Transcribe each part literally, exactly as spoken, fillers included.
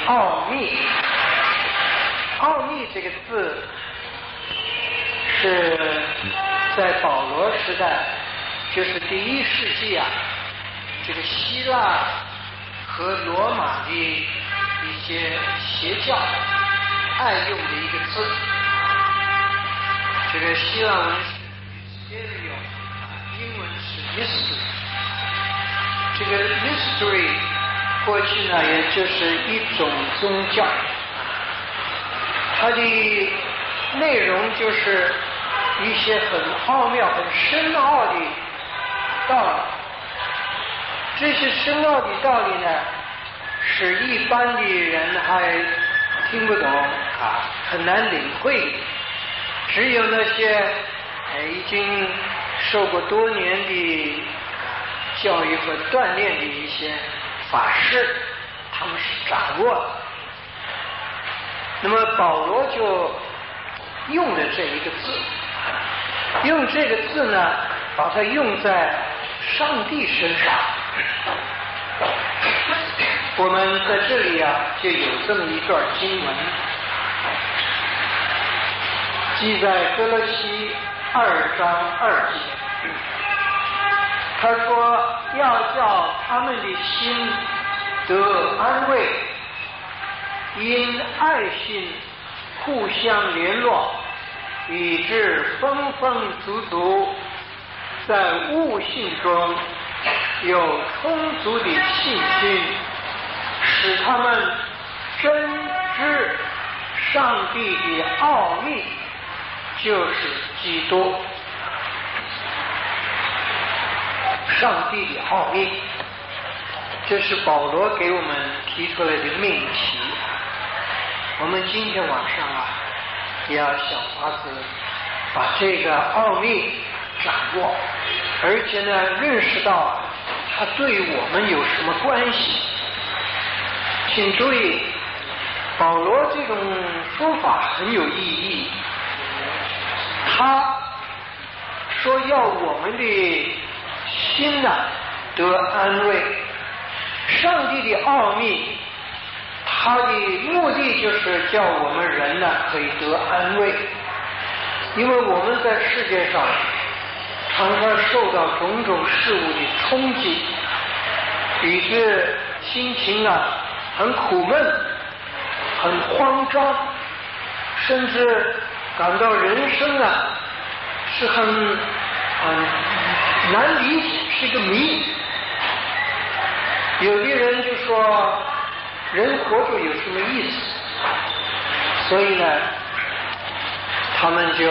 奥秘。奥秘这个字是在保罗时代，就是第一世纪啊，这个希腊和罗马的一些邪教爱用的一个字。这个希腊文是 mysterion， 英文是 mystery。这个 mystery 过去呢，也就是一种宗教，它的内容就是一些很奥妙、很深奥的道理。这些深奥的道理呢，使一般的人还听不懂啊，很难领会。只有那些呃已经受过多年的教育和锻炼的一些法师，他们是掌握的。那么保罗就用了这一个字，用这个字呢，把它用在上帝身上。我们在这里啊，就有这么一段经文，记在哥罗西二章二节。他说要叫他们的心得安慰，因爱心互相联络，以致丰丰足足，在悟性中有充足的信心，使他们真知上帝的奥秘，就是基督。上帝的奥秘，这是保罗给我们提出来的命题。我们今天晚上啊，也要想法子把这个奥秘掌握，而且呢，认识到它对我们有什么关系。请注意，保罗这种说法很有意义。他说要我们的心呢得安慰。上帝的奥秘，他的目的就是叫我们人呢可以得安慰，因为我们在世界上常常受到种种事物的冲击，以致心情啊很苦闷，很慌张，甚至感到人生啊是很很难理解，是一个谜。有的人就说人活着有什么意思，所以呢他们就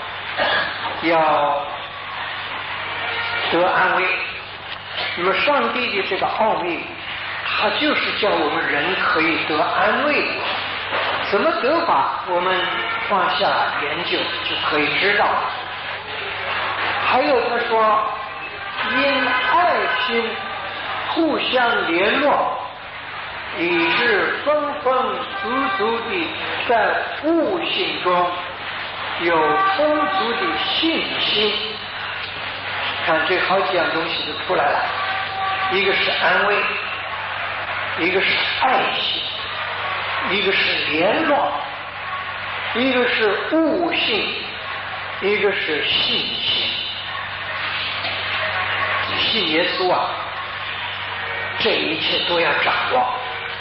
要得安慰。那么上帝的这个奥秘，它就是叫我们人可以得安慰。怎么得法，我们放下研究就可以知道。还有他说因爱心互相联络，以致丰丰足足的在悟性中有充足的信心。看这好几样东西都出来了，一个是安慰，一个是爱心，一个是联络，一个是悟性，一个是信心。信耶稣啊，这一切都要掌握。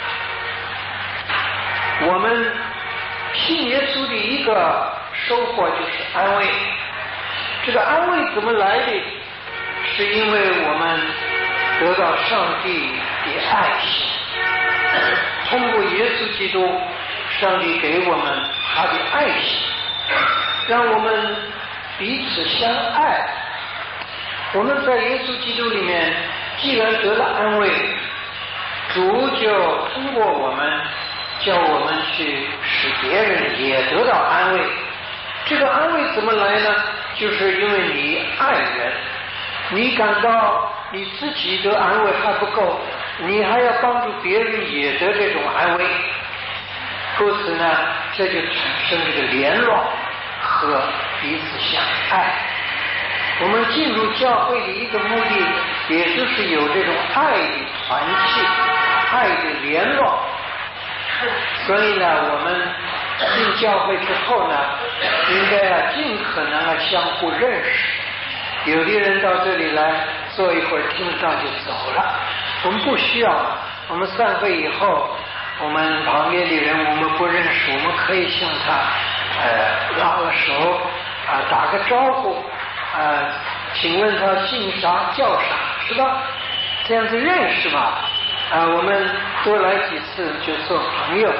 我们信耶稣的一个收获就是安慰。这个安慰怎么来的？是因为我们得到上帝的爱心，通过耶稣基督，上帝给我们他的爱心，让我们彼此相爱。我们在耶稣基督里面既然得了安慰，主就通过我们叫我们去使别人也得到安慰。这个安慰怎么来呢？就是因为你爱人，你感到你自己得安慰还不够，你还要帮助别人也得这种安慰。故此呢，这就产生这个联络和彼此相爱。我们进入教会的一个目的，也就是有这种爱的团契，爱的联络。 所以呢，我们进教会之后呢，应该啊尽可能啊相互认识。有的人到这里来坐一会儿，听到就走了，我们不需要。我们散会以后，我们旁边的人我们不认识，我们可以向他呃拉个手啊、呃，打个招呼啊、呃，请问他姓啥叫啥，是吧？这样子认识嘛啊、呃，我们多来几次就做朋友。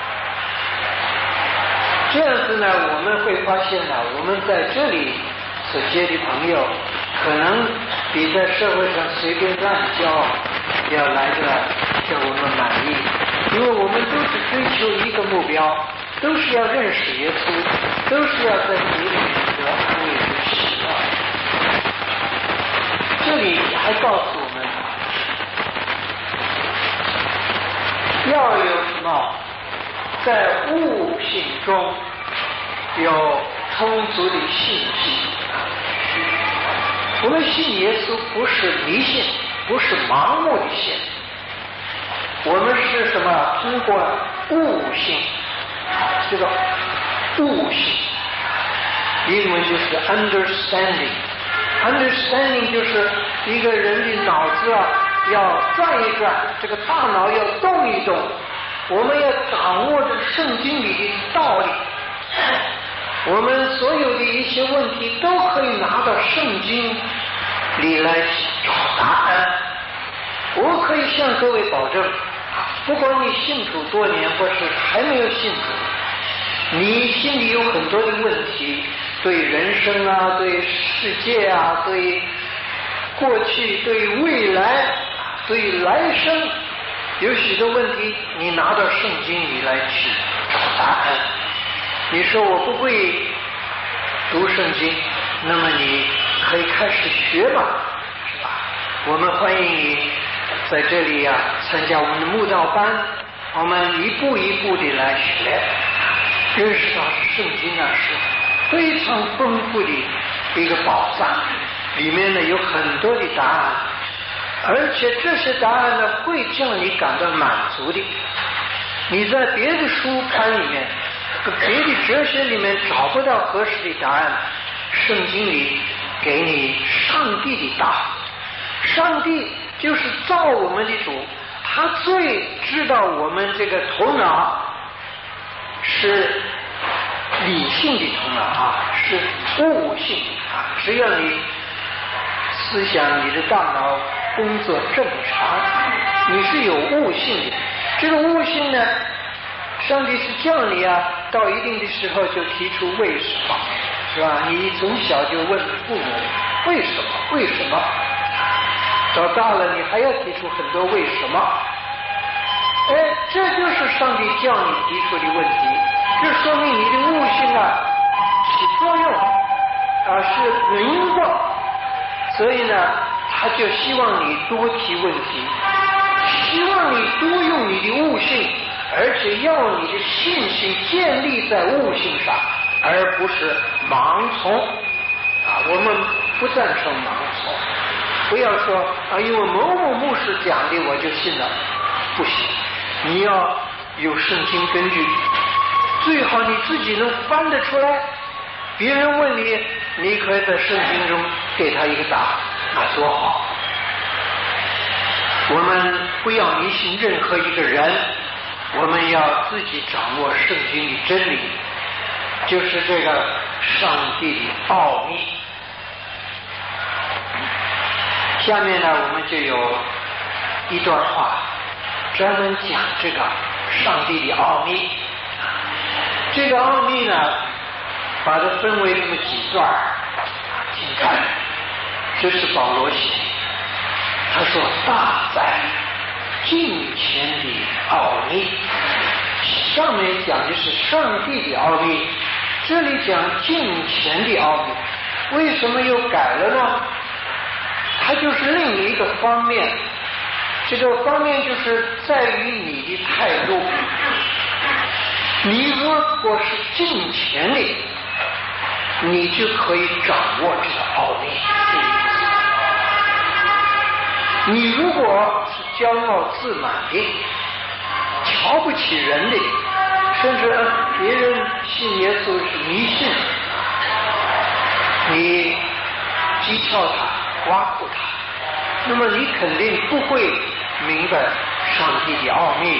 这样子呢，我们会发现呢，我们在这里所结的朋友，可能比在社会上随便乱交要来的叫我们满意，因为我们都是追求一个目标，都是要认识耶稣，都是要在主里得安慰和喜乐。这里还告诉我们，要有什么，在悟性中有充足的信心。我们信耶稣不是迷信，不是盲目的信，我们是什么？通过悟性，这个悟性，英文就是 understanding。understanding 就是一个人的脑子啊，要转一转，这个大脑要动一动，我们要掌握着圣经里的道理。我们所有的一些问题都可以拿到圣经里来找答案。我可以向各位保证，不管你信主多年或是还没有信主，你心里有很多的问题，对人生啊，对世界啊，对过去，对未来，对来生，有许多问题你拿到圣经里来去找答案。你说我不会读圣经，那么你可以开始学嘛，是吧？我们欢迎你在这里呀、啊、参加我们的慕道班，我们一步一步的来学，认识到圣经啊是非常丰富的一个宝藏，里面呢有很多的答案，而且这些答案呢会叫你感到满足的。你在别的书刊里面，别的哲学里面找不到合适的答案，圣经里给你上帝的答案。上帝就是造我们的主，他最知道我们这个头脑是理性的头脑啊，是悟性啊。只要你思想，你的大脑工作正常，你是有悟性的。这个悟性呢，上帝是叫你啊，到一定的时候就提出为什么，是吧？你从小就问父母为什么，为什么？到大了你还要提出很多为什么。哎，这就是上帝叫你提出的问题，这说明你的悟性啊起作用啊，是灵光。所以呢，他就希望你多提问题，希望你多用你的悟性，而且要你的信心建立在悟性上，而不是盲从啊。我们不赞成盲从，不要说啊，因为某某牧师讲的我就信了，不行，你要有圣经根据，最好你自己能翻得出来。别人问你，你可以在圣经中给他一个答案，那多好。我们不要迷信任何一个人，我们要自己掌握圣经的真理，就是这个上帝的奥秘。下面呢，我们就有一段话专门讲这个上帝的奥秘。这个奥秘呢，把它分为这么几段，请看，这是保罗写的。他说：“大在近前的奥秘。”上面讲的是上帝的奥秘，这里讲近前的奥秘。为什么又改了呢？它就是另一个方面，这个方面就是在于你的态度。你如果是近前的，你就可以掌握这个奥秘。你如果是骄傲自满的， 瞧不起人的，甚至别人信耶稣是迷信，你讥诮他、挖苦他，那么你肯定不会明白上帝的奥秘。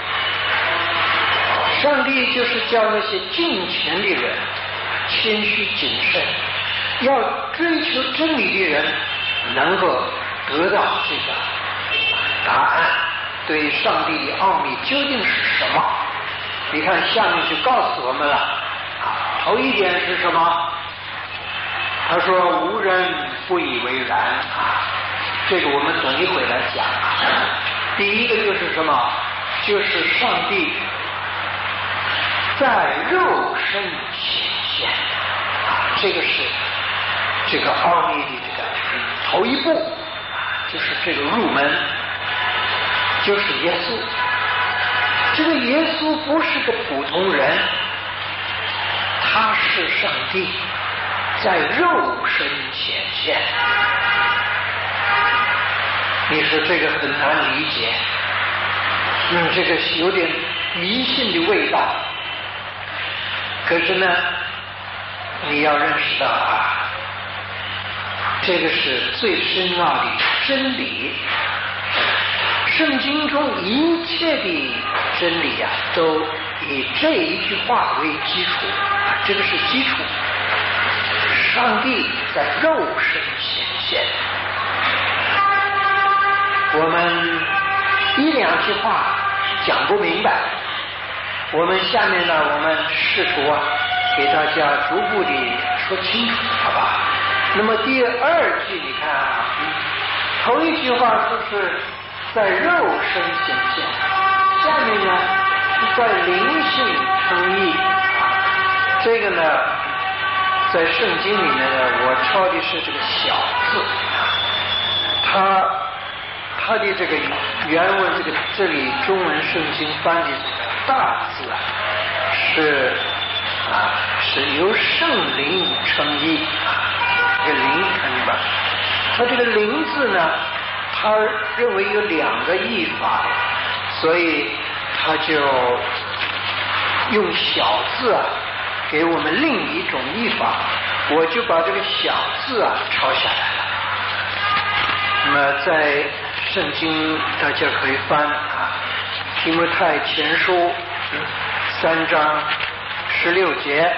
上帝就是叫那些敬虔的人谦虚谨慎，要追求真理的人能够得到这个答案，对上帝的奥秘究竟是什么。你看下面就告诉我们了啊，头一点是什么？他说无人不以为然啊，这个我们等一会来讲。第一个就是什么？就是上帝在肉身显现啊，这个是这个奥秘的这个头一步，就是这个入门，就是耶稣。这个耶稣不是个普通人，他是上帝在肉身显现。你说这个很难理解，嗯，这个有点迷信的味道。可是呢，你要认识到啊，这个是最深奥的真理。圣经中一切的真理啊，都以这一句话为基础，啊，这个是基础。上帝在肉身显现，我们一两句话讲不明白，我们下面呢，我们试图啊，给大家逐步的说清楚，好吧？那么第二句，你看啊，头一句话就是在肉身显现，下面呢是在灵性称义。这个呢，在圣经里面呢，我抄的是这个小字，它它的这个原文这个这里中文圣经翻的大字啊，是啊是由圣灵称义啊，这个灵看见吧？它这个灵字呢，他认为有两个译法，所以他就用小字啊给我们另一种译法，我就把这个小字啊抄下来了。那么在圣经大家可以翻啊，提摩太前书三章十六节，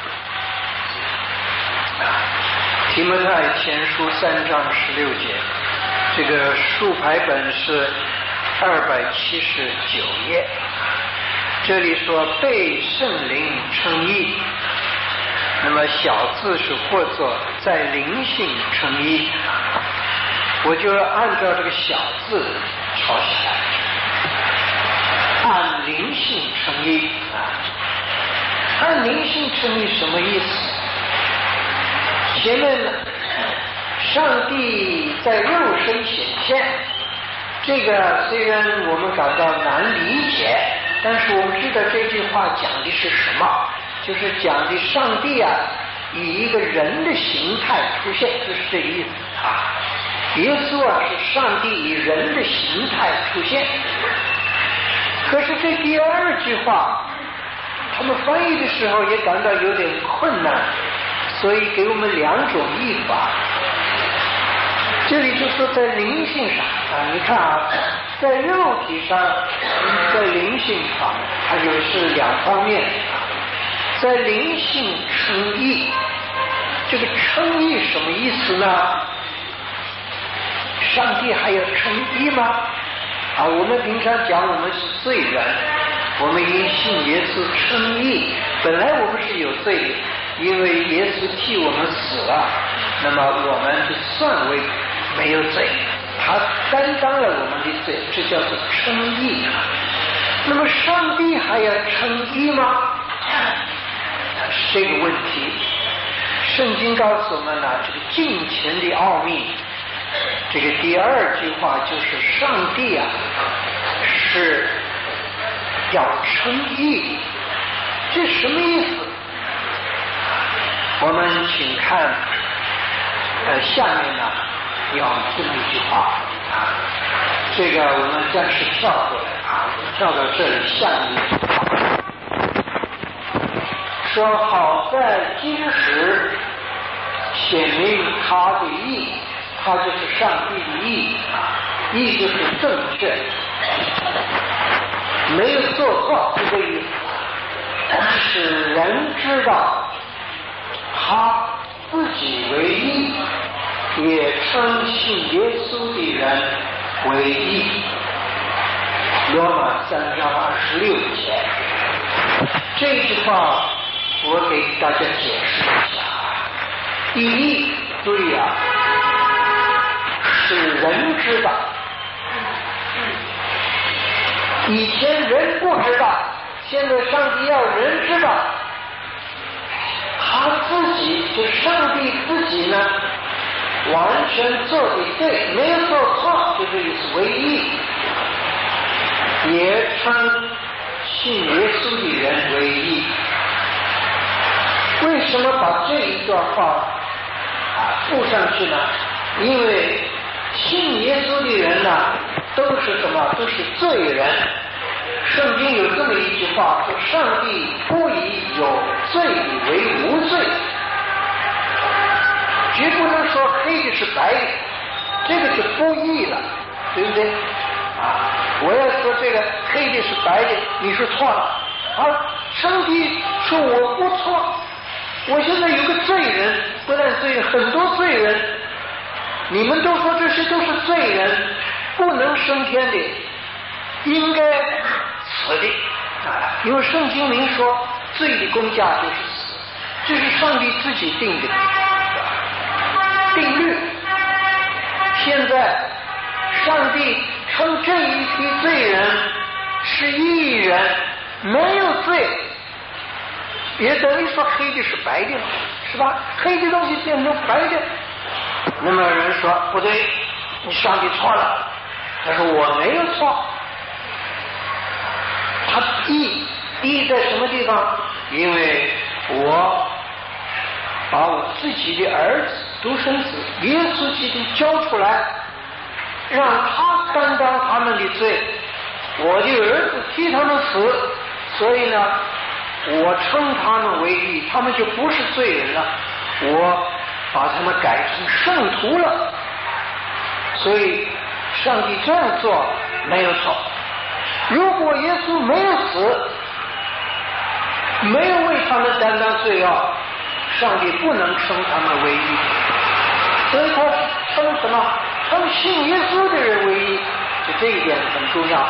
提摩太前书三章十六节，这个竖排本是二百七十九页。这里说被圣灵称义，那么小字是或作在灵性称义，我就按照这个小字抄下来，按灵性称义啊。按灵性称义什么意思？前面呢，上帝在肉身显现，这个虽然我们感到难理解，但是我们知道这句话讲的是什么，就是讲的上帝啊以一个人的形态出现，就是这个意思啊。耶稣啊是上帝以人的形态出现。可是这第二句话他们翻译的时候也感到有点困难，所以给我们两种译法。这里就说在灵性上啊，你看啊，在肉体上，在灵性上，它有是两方面。在灵性称义，这个称义什么意思呢？上帝还要称义吗？啊，我们平常讲我们是罪人，我们因信耶稣称义，本来我们是有罪的，因为耶稣替我们死了，那么我们就算为没有罪，他担当了我们的罪，这叫做称义。那么上帝还要称义吗？这个问题，圣经告诉我们呢，这个敬虔的奥秘。这个第二句话就是上帝啊是要称义，这什么意思？我们请看呃下面呢有这么一句话啊，这个我们暂时跳过来。 啊，跳到这里下一句话，说好在今时显明他的义，他就是上帝的义，义就是正确，没有做错，就这意思。使人知道他自己为义，也称信耶稣的人为义。罗马三章二十六节，这句话我给大家解释一下。第一，注意啊，使人知道，以前人不知道，现在上帝要人知道，他自己就上帝自己呢，完全做的对，没有做错，就这意思为义，也称信耶稣的人为义。为什么把这一段话啊附上去呢？因为信耶稣的人呢，都是什么？都是罪人。圣经有这么一句话，说上帝不以有罪的为无罪，绝不能说黑的是白的，这个是不义了，对不对？啊，我要说这个黑的是白的，你说错了啊！上帝说我不错，我现在有个罪人，不但罪人，很多罪人，你们都说这些都是罪人，不能升天的，应该死的啊！因为圣经明说，罪的公价就是死，这是上帝自己定的定律。现在上帝称这一批罪人是义人，没有罪，也等于说黑的是白的，是吧？黑的东西变成白的。那么有人说不对，你上帝错了。他说我没有错。他义义在什么地方？因为我把我自己的儿子独生子耶稣基督交出来，让他担当他们的罪，我的儿子替他们死，所以呢，我称他们为义，他们就不是罪人了，我把他们改成圣徒了。所以上帝这样做没有错。如果耶稣没有死，没有为他们担当罪恶，上帝不能称他们为义，所以他称什么？称信耶稣的人为义，就这一点很重要。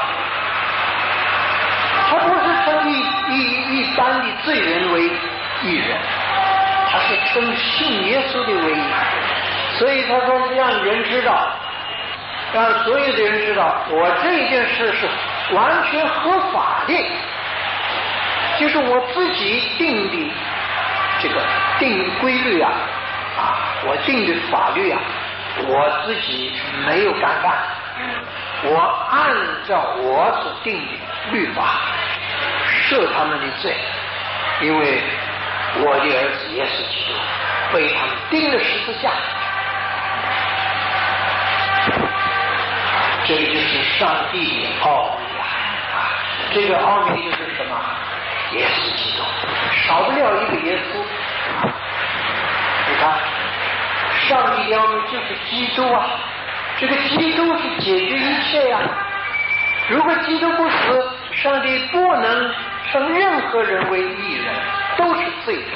他不是称一一一般的罪人为义人，他是称信耶稣的为义。所以他说让人知道，让所有的人知道，我这件事是完全合法的，就是我自己定的这个定规律啊，啊，我定的法律啊，我自己没有干犯，我按照我所定的律法赦他们的罪，因为我的儿子耶稣基督被他们钉了十字架。这个就是上帝的奥秘啊！这个奥秘就是什么？耶稣基督，少不了一个耶稣。你看，上帝的奥秘就是基督啊！这个基督是解决一切呀、啊。如果基督不死，上帝不能称任何人为义人，都是罪人。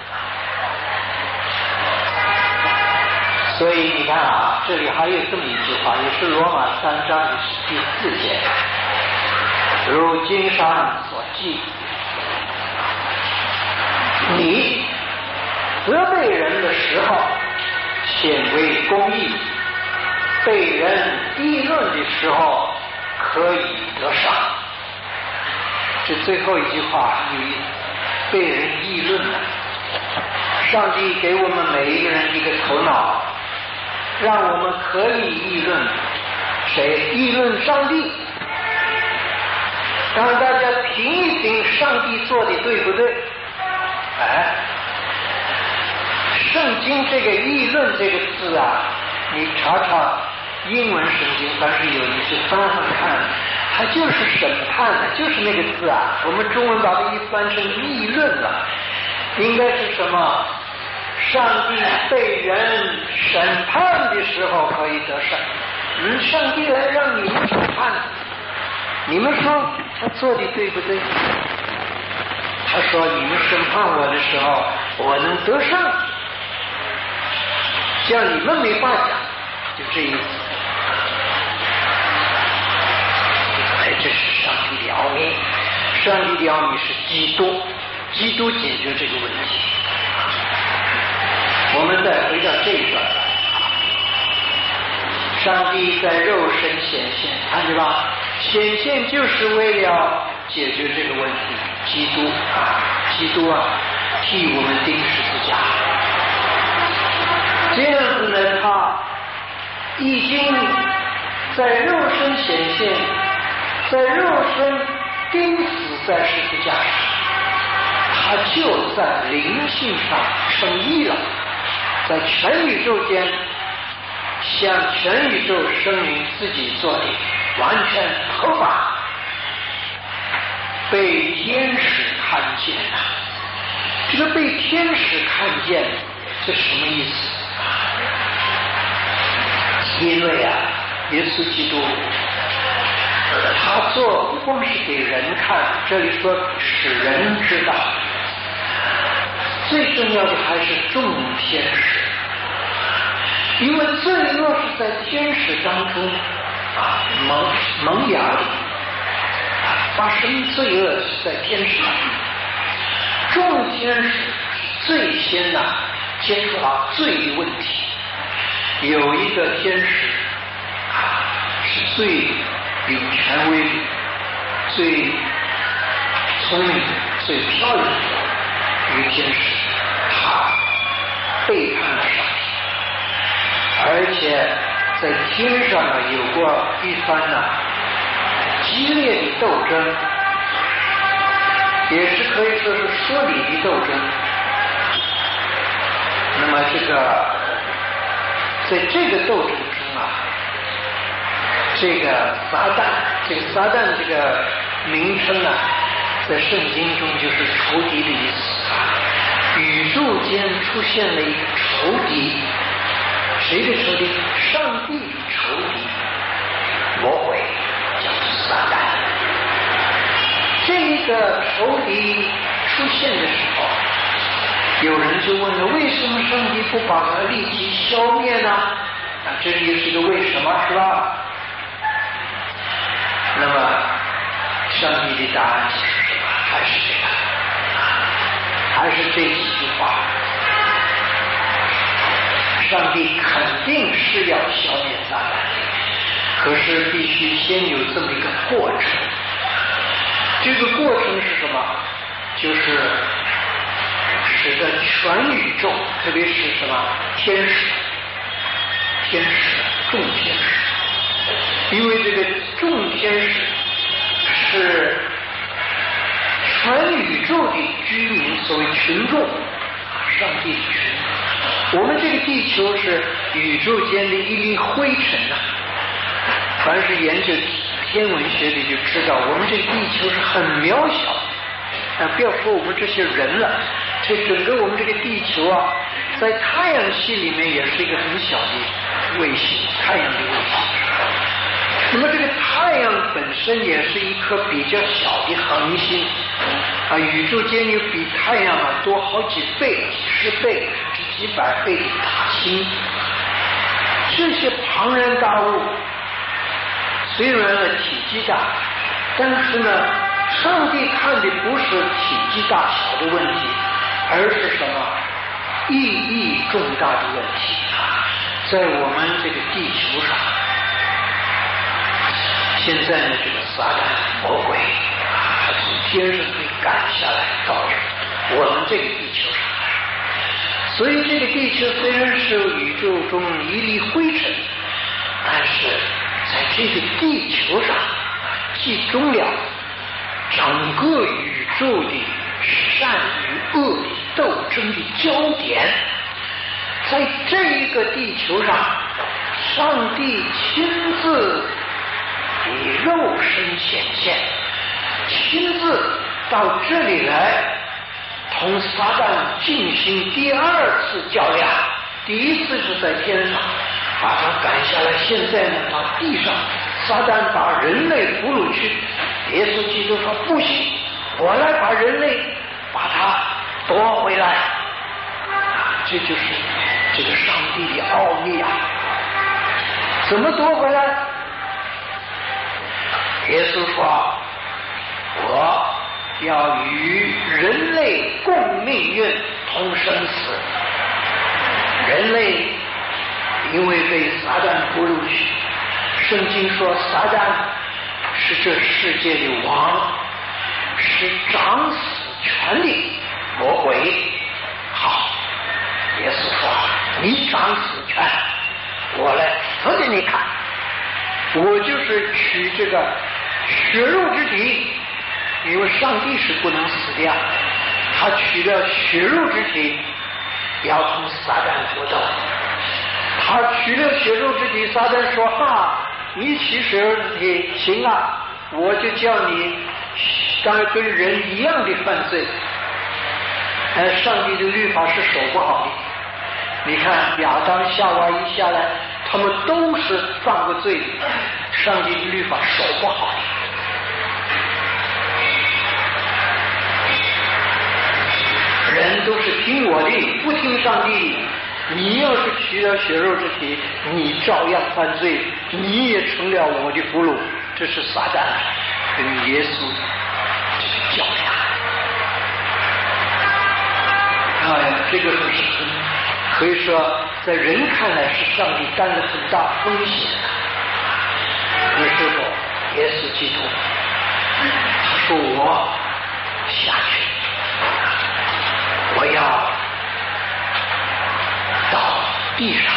所以你看啊，这里还有这么一句话，也是罗马三章的第四节，如经上所记，你责备人的时候显为公义，被人议论的时候可以得赏。这最后一句话你被人议论了，上帝给我们每一个人一个头脑，让我们可以议论谁？议论上帝，让大家评一评上帝做的对不对？哎，圣经这个议论这个字啊，你查查英文圣经，但是有一些翻翻看， 它就是审判了，就是那个字啊。我们中文把它一翻成议论了，应该是什么？上帝被人审判的时候可以得胜。嗯，上帝来让你们审判，你们说他做的对不对？他说你们审判我的时候，我能得胜，这样你们没话讲，就这意思。哎，这是上帝的奥秘，上帝的奥秘是基督，基督解决这个问题。我们再回到这一段来，上帝在肉身显现，看见吧？显现就是为了解决这个问题。基督啊，基督啊，替我们钉十字架。这样子呢，他已经在肉身显现，在肉身钉死在十字架上，他就在灵性上称义了，在全宇宙间向全宇宙声明自己做的完全合法，被天使看见了。这个被天使看见，这什么意思？因为啊，耶稣基督他做不光是给人看，这里说使人知道，最重要的还是众天使。因为罪恶是在天使当中啊萌萌芽的，发生罪恶是在天使当中，众天使最先呐、啊、接触到罪的问题。有一个天使啊是最有权威的、最聪明的、最漂亮的一个天使，他背叛了上帝。而且在天上呢有过一番呢激烈的斗争，也是可以说是说理的斗争。那么这个在这个斗争中啊，这个撒旦，这个撒旦这个名称啊，在圣经中就是仇敌的意思啊。宇宙间出现了一个仇敌。谁的仇敌？上帝的仇敌，魔鬼，叫做撒旦。这个仇敌出现的时候，有人就问了：为什么上帝不把它立即消灭呢？啊，这也是一个为什么，是吧？那么，上帝的答案是什么？还是这个，还是这几句话。上帝肯定是要消灭撒旦，可是必须先有这么一个过程。这个过程是什么？就是使得全宇宙，特别是什么天使、天使、众天使，因为这个众天使是全宇宙的居民，所谓群众，上帝的群众。我们这个地球是宇宙间的一粒灰尘呐、啊。凡是研究天文学的就知道，我们这个地球是很渺小的。啊，不要说我们这些人了，这整个我们这个地球啊，在太阳系里面也是一个很小的卫星，太阳的卫星。那么这个太阳本身也是一颗比较小的恒星啊，宇宙间有比太阳啊多好几倍、几十倍、几百倍的大星。这些庞然大物虽然呢体积大，但是呢，上帝看的不是体积大小的问题，而是什么意义重大的问题啊！在我们这个地球上。现在呢，这个撒旦魔鬼啊，从天上被赶下来到我们这个地球上来。所以这个地球虽然是宇宙中一粒灰尘，但是在这个地球上集中了整个宇宙的善与恶的斗争的焦点。在这一个地球上，上帝亲自以肉身显现，亲自到这里来同撒旦进行第二次较量。第一次是在天上把他赶下来，现在呢到地上，撒旦把人类俘虏去，耶稣基督说不行，我来把人类把他夺回来。啊，这就是这个上帝的奥秘啊！怎么夺回来？耶稣说我要与人类共命运，同生死。人类因为被撒旦俘虏去，圣经说撒旦是这世界的王，是掌死权的魔鬼。好，耶稣说你掌死权，我来死给你看。我就是取这个血肉之体，因为上帝是不能死的，他取了血肉之体，要同撒旦搏斗。他取了血肉之体，撒旦说哈，你取血肉之体行啊，我就叫你当然跟人一样的犯罪。呃，上帝的律法是守不好的。你看亚当夏娃一下来，他们都是犯过罪的，上帝的律法守不好的。人都是听我的，不听上帝的。你要是取了血肉之体，你照样犯罪，你也成了我的俘虏。这是撒旦跟耶稣这个较量。哎呀，这个可是很可以说，在人看来是上帝担了很大风险的。那时候，耶稣基督他说：“我下去，我要到地上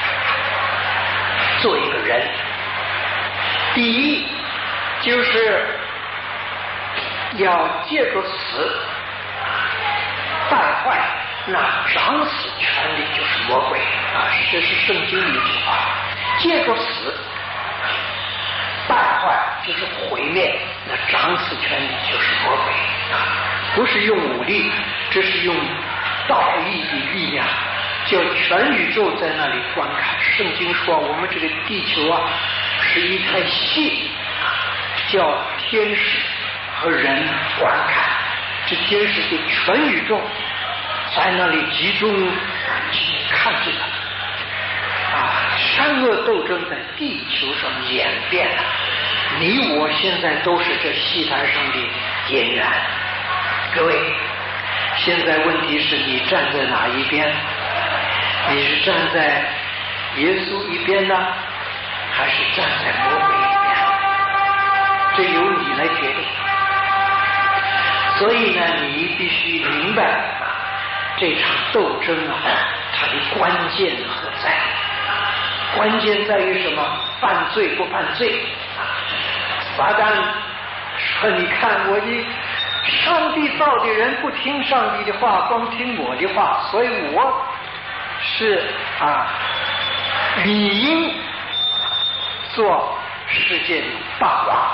做一个人。第一，就是要借着死败坏那掌死权力，就是魔鬼啊！这是圣经的一句话。借着死败坏，就是毁灭那掌死权力，就是魔鬼啊！不是用武力，这是用道义的力量，叫全宇宙在那里观看。圣经说，我们这个地球啊，是一台戏啊，叫天使和人观看。这天使就全宇宙在那里集中看这个啊，善恶斗争在地球上演变了。你我现在都是这戏台上的演员。各位，现在问题是你站在哪一边？你是站在耶稣一边呢，还是站在魔鬼一边？这由你来决定。所以呢，你必须明白啊，这场斗争啊，它的关键何在？关键在于什么？犯罪不犯罪？撒旦说：“你看我的上帝造的人不听上帝的话，光听我的话，所以我是啊理应做世界的霸王。”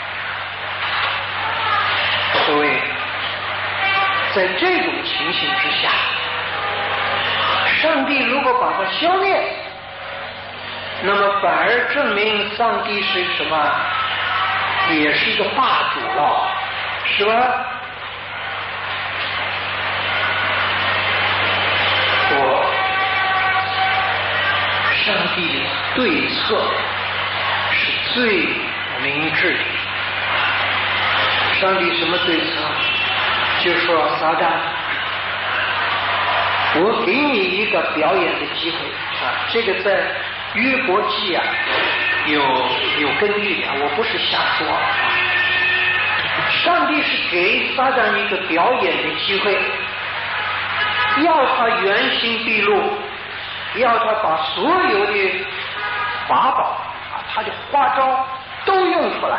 各位，在这种情形之下，上帝如果把它消灭，那么反而证明上帝是什么？也是一个霸主了，是吧？我上帝的对策是最明智的。上帝什么对策？就说撒旦，我给你一个表演的机会啊！这个在约伯记啊有有根据的，我不是瞎说。上帝是给撒旦一个表演的机会，要他原形毕露，要他把所有的法宝啊，他的花招都用出来。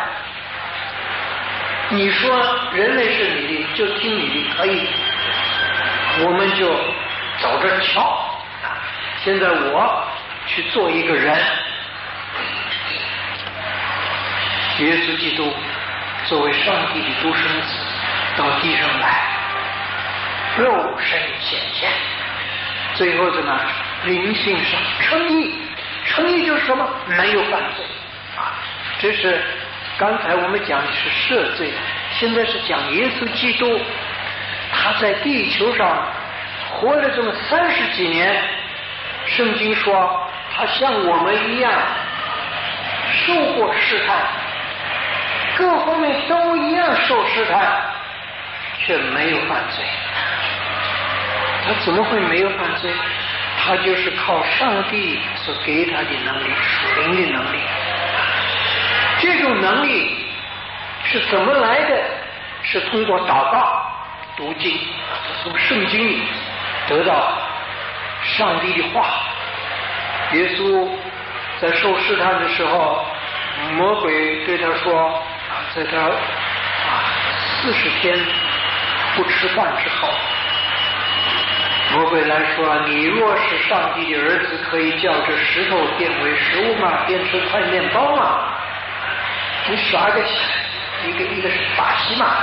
你说人类是你的，就听你的，可以，我们就走着瞧啊！现在我去做一个人， 耶稣基督作为上帝的独生子到地上来，肉身显现，最后怎么灵性上称义？称义就是什么？没有犯罪啊！这是刚才我们讲的是赦罪，现在是讲耶稣基督，他在地球上活了这么三十几年，圣经说他像我们一样受过试探，各方面都一样受试探，却没有犯罪。他怎么会没有犯罪？他就是靠上帝所给他的能力，属灵的能力。这种能力是怎么来的？是通过祷告、读经，从圣经里得到上帝的话。耶稣在受试探的时候，魔鬼对他说啊，在他啊四十天不吃饭之后，魔鬼来说：“你若是上帝的儿子，可以叫这石头变为食物吗？变成块面包吗？你耍个一个一个把戏嘛？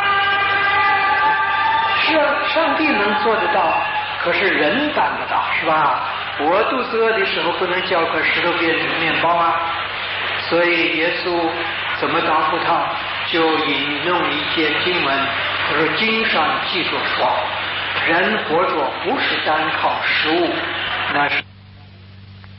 是啊，上帝能做得到，可是人办不到，是吧？我肚子饿的时候不能叫块石头变成面包啊。所以耶稣怎么答复他？就引用一节经文，他说：经上记着说，人活着不是单靠食物，那是